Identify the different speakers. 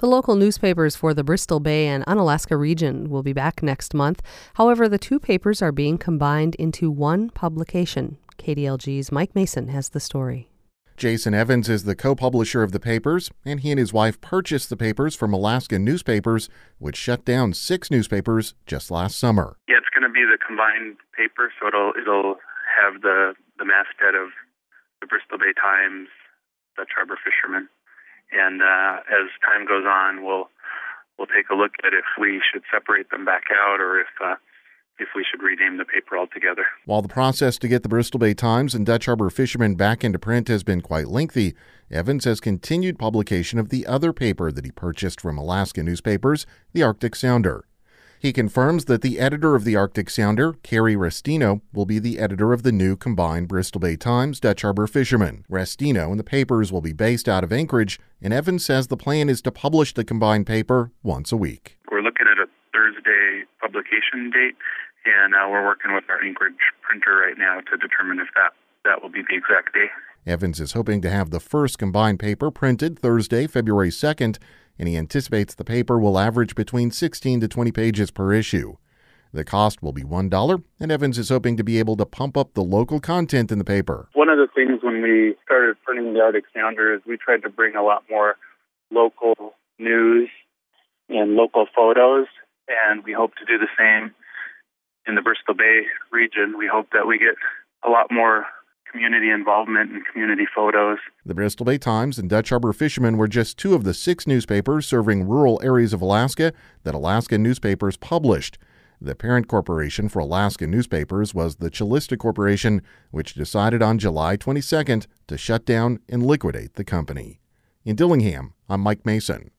Speaker 1: The local newspapers for the Bristol Bay and Unalaska region will be back next month. However, the two papers are being combined into one publication. KDLG's Mike Mason has the story.
Speaker 2: Jason Evans is the co-publisher of the papers, and he and his wife purchased the papers from Alaska Newspapers, which shut down 6 newspapers just last summer.
Speaker 3: Yeah, it's going to be the combined paper, so it'll have the masthead of the Bristol Bay Times, Dutch Harbor Fisherman. And as time goes on, we'll take a look at if we should separate them back out or if we should rename the paper altogether.
Speaker 2: While the process to get the Bristol Bay Times and Dutch Harbor Fisherman back into print has been quite lengthy, Evans has continued publication of the other paper that he purchased from Alaska Newspapers, the Arctic Sounder. He confirms that the editor of the Arctic Sounder, Carrie Restino, will be the editor of the new combined Bristol Bay Times, Dutch Harbor Fisherman. Restino and the papers will be based out of Anchorage, and Evans says the plan is to publish the combined paper once a week.
Speaker 3: We're looking at a Thursday publication date, and we're working with our Anchorage printer right now to determine if that will be the exact day.
Speaker 2: Evans is hoping to have the first combined paper printed Thursday, February 2nd, and he anticipates the paper will average between 16 to 20 pages per issue. The cost will be $1, and Evans is hoping to be able to pump up the local content in the paper.
Speaker 3: One of the things when we started printing the Arctic Sounder is we tried to bring a lot more local news and local photos, and we hope to do the same in the Bristol Bay region. We hope that we get a lot more community involvement and community photos.
Speaker 2: The Bristol Bay Times and Dutch Harbor Fisherman were just 2 of the 6 newspapers serving rural areas of Alaska that Alaska Newspapers published. The parent corporation for Alaska Newspapers was the Calista Corporation, which decided on July 22nd to shut down and liquidate the company. In Dillingham, I'm Mike Mason.